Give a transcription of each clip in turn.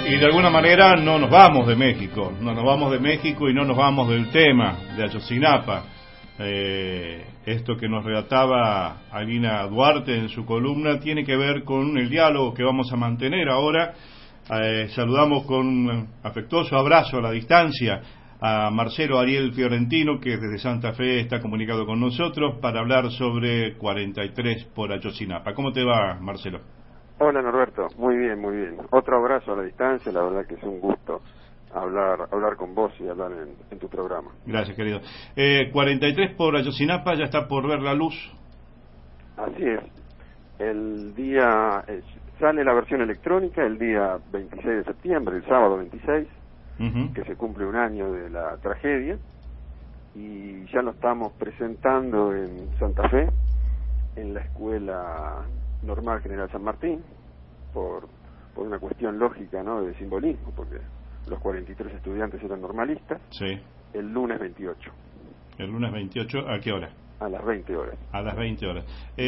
Y de alguna manera no nos vamos de México, y no nos vamos del tema de Ayotzinapa. Esto que nos relataba Alina Duarte en su columna tiene que ver con el diálogo que vamos a mantener ahora. Saludamos con un afectuoso abrazo a la distancia a Marcelo Ariel Fiorentino, que desde Santa Fe está comunicado con nosotros para hablar sobre 43 por Ayotzinapa. ¿Cómo te va, Marcelo? Hola, Norberto, muy bien, muy bien. Otro abrazo a la distancia, la verdad que es un gusto hablar con vos y hablar en tu programa. Gracias, querido. 43 por Ayotzinapa ya está por ver la luz. Así es. El día sale la versión electrónica el día 26 de septiembre, el sábado 26, que se cumple un año de la tragedia, y ya lo estamos presentando en Santa Fe, en la Escuela Normal General San Martín, por una cuestión lógica, ¿no?, de simbolismo, porque los 43 estudiantes eran normalistas. Sí. El lunes 28. El lunes 28, ¿a qué hora? A las 20 horas. A las 20 horas.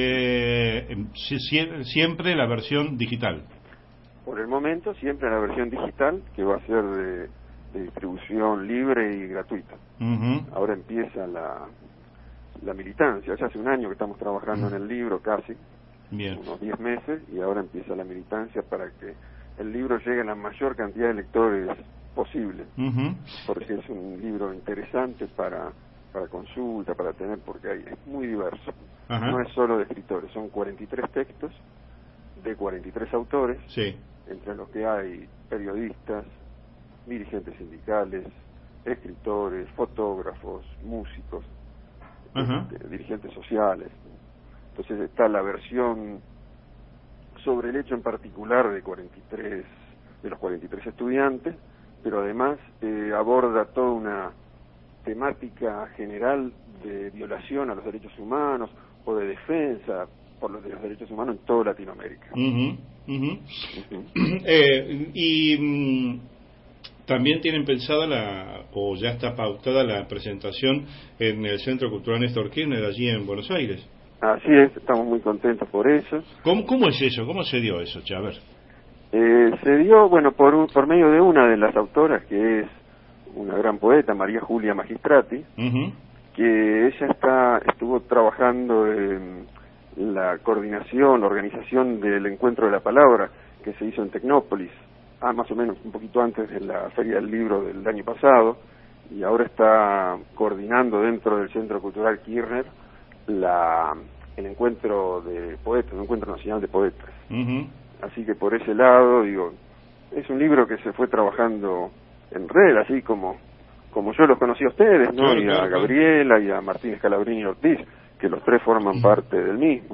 Siempre la versión digital. Por el momento, siempre la versión digital, que va a ser de distribución libre y gratuita. Ahora empieza la militancia. Ya hace un año que estamos trabajando en el libro, casi. Bien. Unos 10 meses, y ahora empieza la militancia para que el libro llegue a la mayor cantidad de lectores posible, porque es un libro interesante para consulta, para tener, porque es muy diverso. No es solo de escritores, son 43 textos de 43 autores, sí, entre los que hay periodistas, dirigentes sindicales, escritores, fotógrafos, músicos, dirigentes sociales. Entonces está la versión sobre el hecho en particular de los 43 estudiantes, pero además aborda toda una temática general de violación a los derechos humanos o de defensa por los derechos humanos en toda Latinoamérica. También tienen pensada o ya está pautada la presentación en el Centro Cultural Néstor Kirchner, allí en Buenos Aires. Así es, estamos muy contentos por eso. ¿Cómo es eso? ¿Cómo se dio eso, Che? A ver. Se dio, bueno, por medio de una de las autoras, que es una gran poeta, María Julia Magistrati, que ella estuvo trabajando en la coordinación, la organización del Encuentro de la Palabra, que se hizo en Tecnópolis, más o menos un poquito antes de la Feria del Libro del año pasado, y ahora está coordinando dentro del Centro Cultural Kirchner el encuentro de poetas, el encuentro nacional de poetas. Así que por ese lado, digo, es un libro que se fue trabajando en red, así como yo los conocí a ustedes, ¿no? Y a Gabriela y a Martínez Calabrini Ortiz, que los tres forman parte del mismo.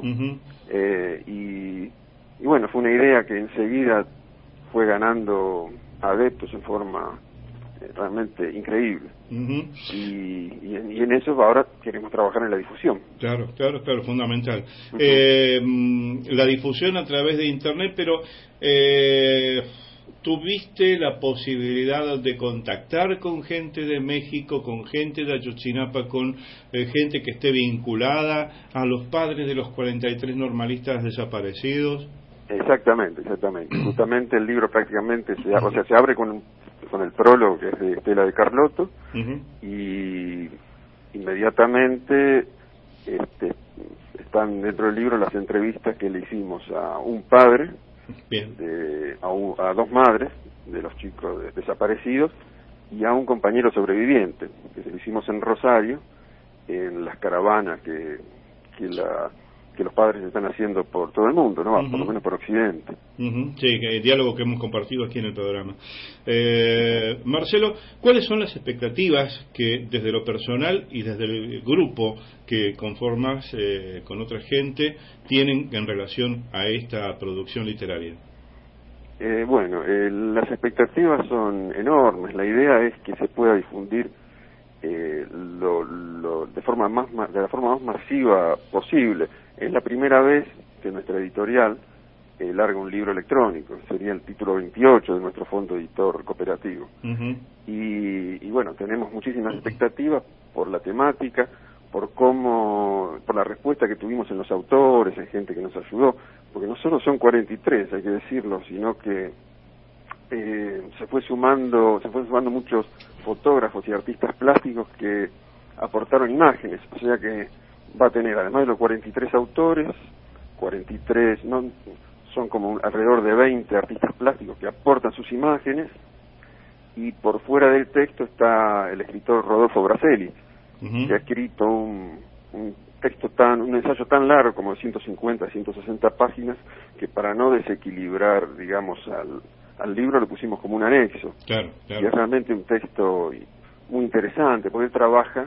Y bueno, fue una idea que enseguida fue ganando adeptos en forma realmente increíble. Y en eso ahora queremos trabajar en la difusión. Claro, fundamental. La difusión a través de Internet, pero ¿tuviste la posibilidad de contactar con gente de México, con gente de Ayotzinapa, con gente que esté vinculada a los padres de los 43 normalistas desaparecidos? Exactamente. Justamente el libro prácticamente se abre con el prólogo, que es de Estela de Carlotto, y inmediatamente están dentro del libro las entrevistas que le hicimos a un padre, a dos madres de los chicos desaparecidos, y a un compañero sobreviviente, que se lo hicimos en Rosario, en las caravanas que los padres están haciendo por todo el mundo, ¿no? Por lo menos por Occidente. Sí, el diálogo que hemos compartido aquí en el programa. Marcelo, ¿cuáles son las expectativas que desde lo personal y desde el grupo que conformas con otra gente tienen en relación a esta producción literaria? Bueno, las expectativas son enormes. La idea es que se pueda difundir de la forma más masiva posible. Es la primera vez que nuestra editorial larga un libro electrónico. Sería el título 28 de nuestro fondo editor cooperativo. Y bueno, tenemos muchísimas expectativas por la temática, por la respuesta que tuvimos en los autores, en gente que nos ayudó, porque no solo son 43, hay que decirlo, sino que se fue sumando muchos fotógrafos y artistas plásticos que aportaron imágenes, o sea que va a tener, además de los 43 autores, 43, no, son como alrededor de 20 artistas plásticos que aportan sus imágenes, y por fuera del texto está el escritor Rodolfo Braselli, que ha escrito un ensayo tan largo como de 150, 160 páginas, que para no desequilibrar, digamos, al libro lo pusimos como un anexo. Claro. Y es realmente un texto muy interesante, porque él trabaja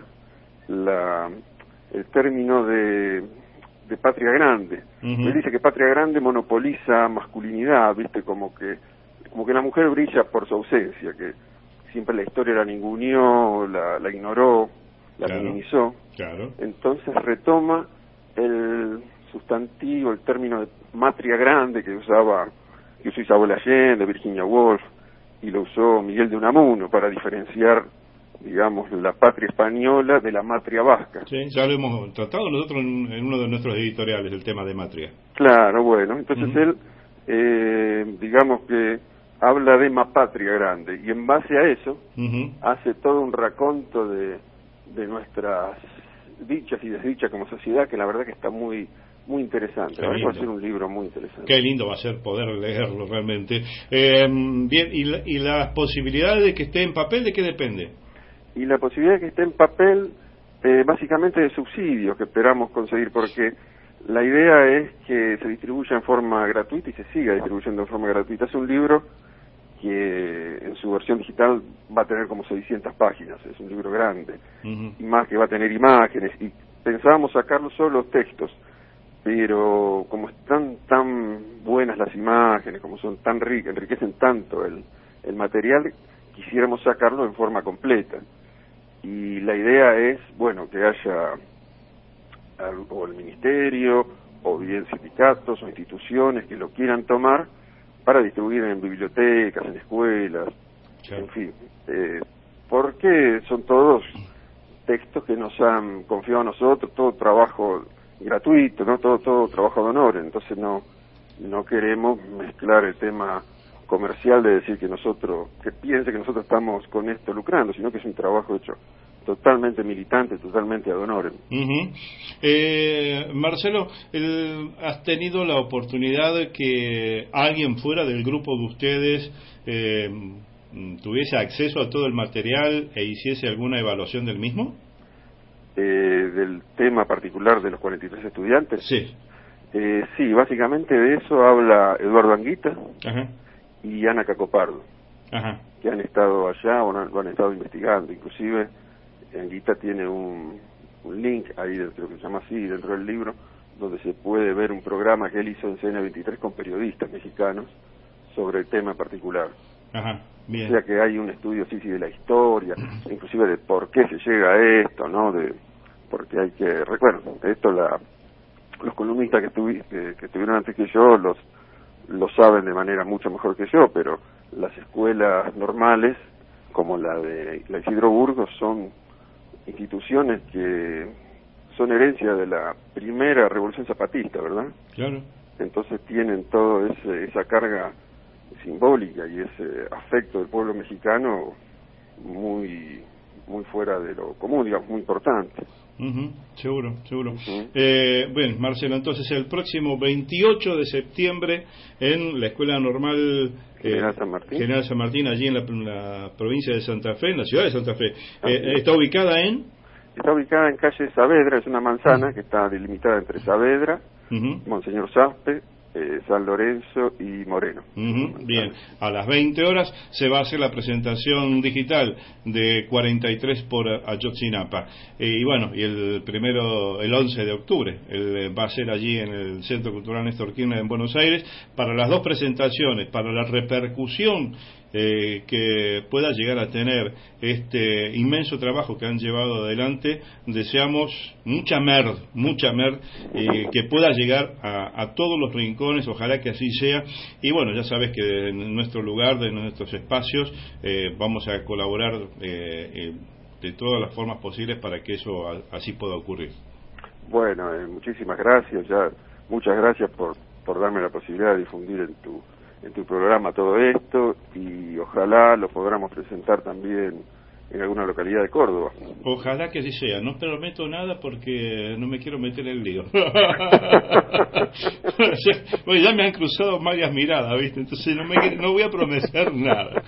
el término de patria grande. Él dice que patria grande monopoliza masculinidad, viste, como que la mujer brilla por su ausencia, que siempre la historia la ninguneó, la ignoró, la minimizó. Claro. Entonces retoma el sustantivo, el término de matria grande que usó Isabel Allende, Virginia Woolf, y lo usó Miguel de Unamuno para diferenciar, digamos, la patria española de la matria vasca. Sí, ya lo hemos tratado nosotros en uno de nuestros editoriales, el tema de matria. Claro, bueno, entonces él, digamos que habla de mapatria grande, y en base a eso hace todo un raconto de nuestras dichas y desdichas como sociedad, que la verdad que está muy interesante. Va a ser un libro muy interesante. Qué lindo va a ser poder leerlo realmente. Bien, ¿y las posibilidades de que esté en papel, de qué depende? Y la posibilidad de que esté en papel, básicamente de subsidios que esperamos conseguir, porque la idea es que se distribuya en forma gratuita y se siga distribuyendo en forma gratuita. Es un libro que en su versión digital va a tener como 600 páginas, es un libro grande, y más que va a tener imágenes, y pensábamos sacarlo solo textos, pero como están tan buenas las imágenes, como son tan ricas, enriquecen tanto el material, quisiéramos sacarlo en forma completa. Y la idea es, bueno, que haya o el ministerio, o bien sindicatos o instituciones que lo quieran tomar para distribuir en bibliotecas, en escuelas, en fin, porque son todos textos que nos han confiado a nosotros, todo trabajo gratuito, no todo trabajo de honor, entonces no queremos mezclar el tema comercial de decir que piense que nosotros estamos con esto lucrando, sino que es un trabajo hecho totalmente militante, totalmente ad honorem. Marcelo, ¿has tenido la oportunidad de que alguien fuera del grupo de ustedes tuviese acceso a todo el material e hiciese alguna evaluación del mismo? Del tema particular de los 43 estudiantes. Sí. Sí, básicamente de eso habla Eduardo Anguita y Ana Cacopardo, que han estado allá o lo han estado investigando. Inclusive Anguita tiene un link ahí dentro, que se llama así, dentro del libro, donde se puede ver un programa que él hizo en CN23 con periodistas mexicanos sobre el tema particular. Bien. O sea que hay un estudio sí de la historia, inclusive de por qué se llega a esto, ¿no? Porque hay que, recuerdo, esto los columnistas que estuvieron antes que yo lo saben de manera mucho mejor que yo, pero las escuelas normales, como la de la Isidro Burgos, son instituciones que son herencia de la primera revolución zapatista, ¿verdad? Claro. Entonces tienen toda esa carga simbólica y ese afecto del pueblo mexicano muy fuera de lo común, digamos, muy importante. Seguro. Bueno, Marcelo, entonces el próximo 28 de septiembre en la Escuela Normal General San Martín, allí en la provincia de Santa Fe, en la ciudad de Santa Fe. ¿Está ubicada en? Está ubicada en calle Saavedra, es una manzana que está delimitada entre Saavedra, Monseñor Saspe, San Lorenzo y Moreno. Bien, a las 20 horas se va a hacer la presentación digital de 43 por Ayotzinapa. Y bueno, y el 11 de octubre va a ser allí en el Centro Cultural Néstor Kirchner en Buenos Aires, para las dos presentaciones, para la repercusión que pueda llegar a tener este inmenso trabajo que han llevado adelante. Deseamos mucha mer que pueda llegar a todos los rincones, ojalá que así sea. Y bueno, ya sabes que en nuestro lugar, de nuestros espacios, vamos a colaborar de todas las formas posibles para que eso así pueda ocurrir. Bueno, muchísimas gracias, muchas gracias por darme la posibilidad de difundir en tu programa todo esto y ojalá lo podamos presentar también en alguna localidad de Córdoba. Ojalá que así sea. No prometo nada porque no me quiero meter en el lío. Bueno, ya me han cruzado varias miradas, ¿viste? Entonces no voy a prometer nada.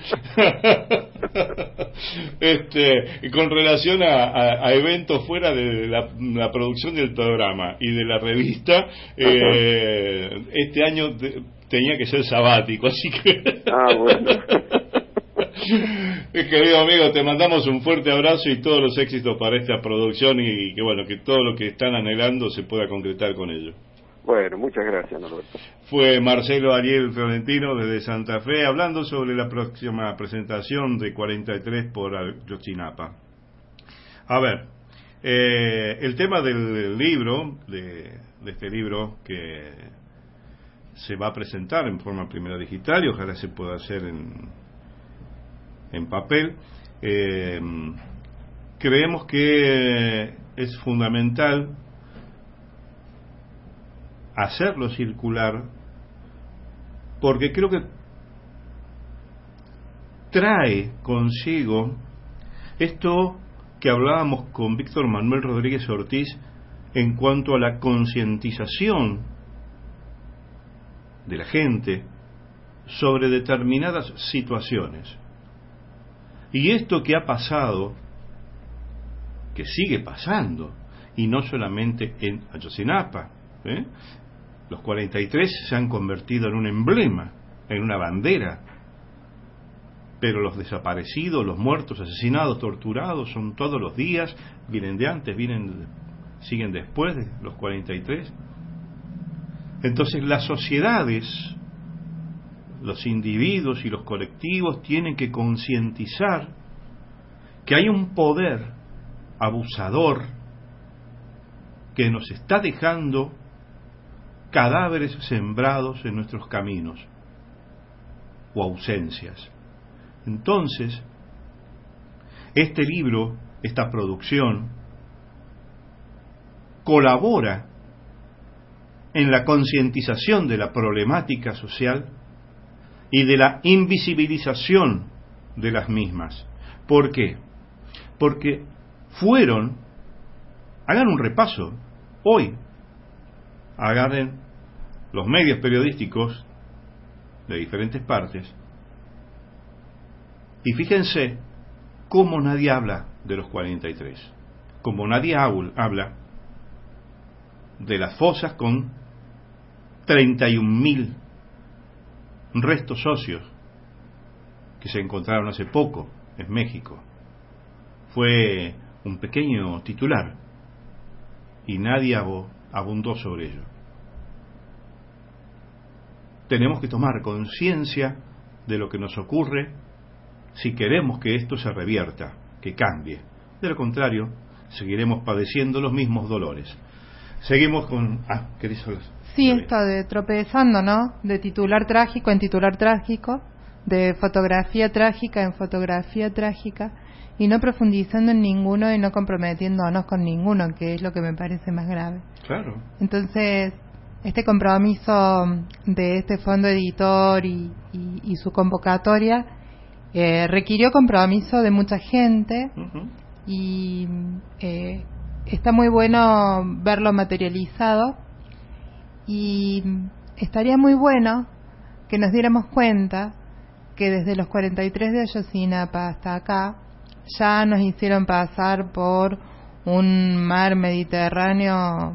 Con relación a eventos fuera de la producción del programa y de la revista, este año tenía que ser sabático, así que... Bueno. Querido amigo, te mandamos un fuerte abrazo y todos los éxitos para esta producción y que bueno, que todo lo que están anhelando se pueda concretar con ello. Bueno, muchas gracias, Norberto. Fue Marcelo Ariel Florentino desde Santa Fe hablando sobre la próxima presentación de 43 por Ayotzinapa. A ver, el tema del libro, de este libro que se va a presentar en forma primera digital y ojalá se pueda hacer en papel, creemos que es fundamental hacerlo circular porque creo que trae consigo esto que hablábamos con Víctor Manuel Rodríguez Ortiz en cuanto a la concientización de la gente sobre determinadas situaciones. Y esto que ha pasado, que sigue pasando, y no solamente en Ayotzinapa, los 43 se han convertido en un emblema, en una bandera, pero los desaparecidos, los muertos, asesinados, torturados, son todos los días, vienen de antes, siguen después de los 43. Entonces las sociedades, los individuos y los colectivos tienen que concientizar que hay un poder abusador que nos está dejando cadáveres sembrados en nuestros caminos o ausencias. Entonces, este libro, esta producción, colabora en la concientización de la problemática social y de la invisibilización de las mismas. ¿Por qué? Porque hagan un repaso, hoy, agarren los medios periodísticos de diferentes partes y fíjense cómo nadie habla de los 43, como nadie habla de las fosas con 31.000 restos óseos que se encontraron hace poco en México. Fue un pequeño titular y nadie abundó sobre ello. Tenemos que tomar conciencia de lo que nos ocurre si queremos que esto se revierta, que cambie. De lo contrario, seguiremos padeciendo los mismos dolores. Seguimos con... ¿querés hablar? Sí, esto de tropezando, ¿no? De titular trágico en titular trágico, de fotografía trágica en fotografía trágica, y no profundizando en ninguno y no comprometiéndonos con ninguno, que es lo que me parece más grave. Claro. Entonces, este compromiso de este fondo editor y su convocatoria requirió compromiso de mucha gente. Uh-huh. Y está muy bueno verlo materializado y estaría muy bueno que nos diéramos cuenta que desde los 43 de Ayotzinapa hasta acá ya nos hicieron pasar por un mar Mediterráneo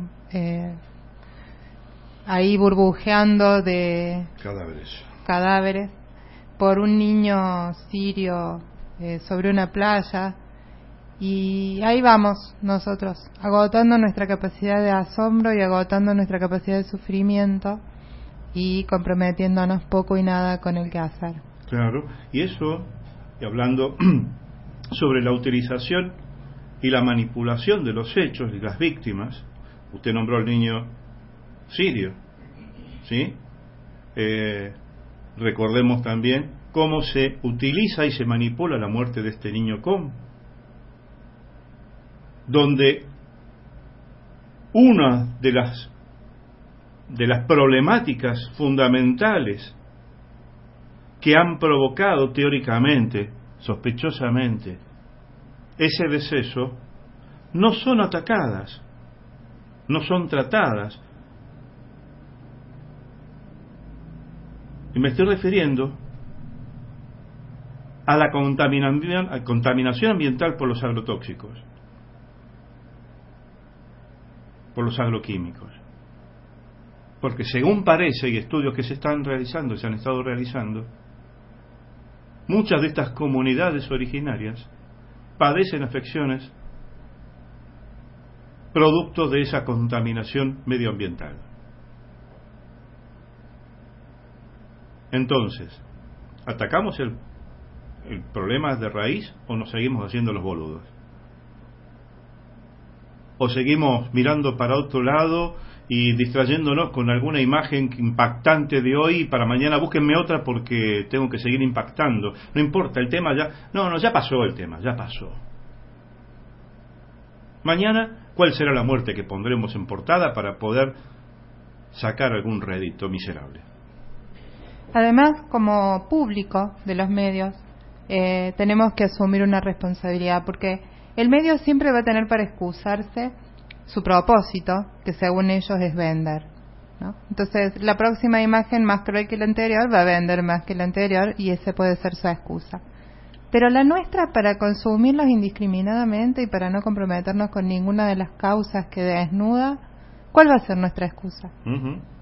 ahí burbujeando de cadáveres, por un niño sirio sobre una playa, y ahí vamos nosotros, agotando nuestra capacidad de asombro y agotando nuestra capacidad de sufrimiento y comprometiéndonos poco y nada con el quehacer. Claro, y eso, y hablando sobre la utilización y la manipulación de los hechos y las víctimas, usted nombró al niño sirio, ¿sí? Recordemos también cómo se utiliza y se manipula la muerte de este niño donde una de las problemáticas fundamentales que han provocado teóricamente, sospechosamente, ese deceso, no son atacadas, no son tratadas. Y me estoy refiriendo a la contaminación ambiental por los agrotóxicos, por los agroquímicos. Porque según parece, y estudios que se están realizando, se han estado realizando, muchas de estas comunidades originarias padecen afecciones producto de esa contaminación medioambiental. Entonces, ¿atacamos el problema de raíz o nos seguimos haciendo los boludos? ¿O seguimos mirando para otro lado y distrayéndonos con alguna imagen impactante de hoy y para mañana búsquenme otra porque tengo que seguir impactando? No importa, el tema ya... No, ya pasó el tema, ya pasó. Mañana, ¿cuál será la muerte que pondremos en portada para poder sacar algún rédito miserable? Además, como público de los medios, tenemos que asumir una responsabilidad, porque el medio siempre va a tener para excusarse su propósito, que según ellos es vender, ¿no? Entonces, la próxima imagen más cruel que la anterior va a vender más que la anterior, y ese puede ser su excusa. Pero la nuestra, para consumirlos indiscriminadamente y para no comprometernos con ninguna de las causas que desnuda, ¿cuál va a ser nuestra excusa?